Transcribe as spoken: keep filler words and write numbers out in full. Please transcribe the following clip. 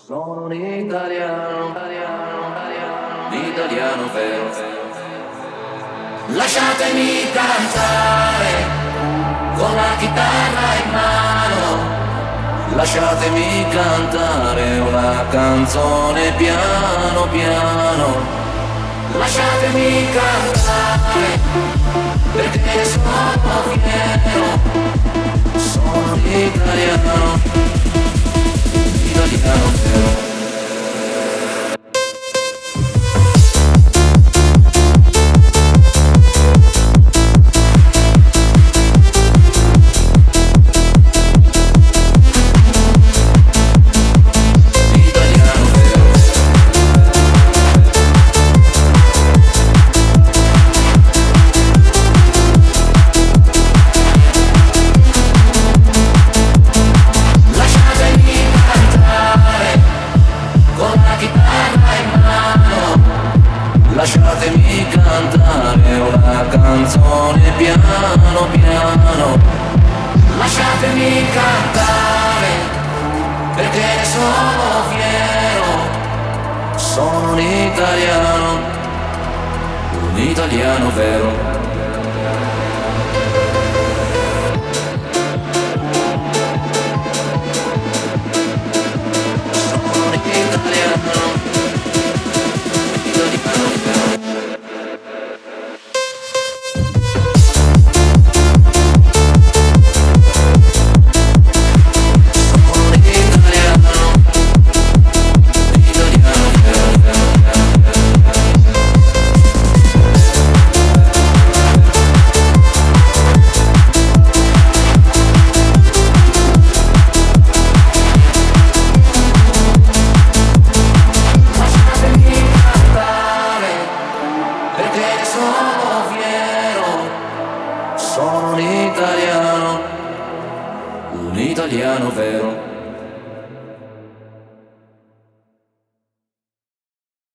Sono un italiano, italiano, italiano, italiano vero. Lasciatemi cantare con la chitarra in mano. Lasciatemi cantare una canzone piano piano. Lasciatemi cantare perché sono fiero. Sono un italiano, italiano vero. Lasciatemi cantare una canzone piano piano. Lasciatemi cantare perché sono fiero. Sono un italiano, un italiano vero. Sono un italiano, un italiano vero.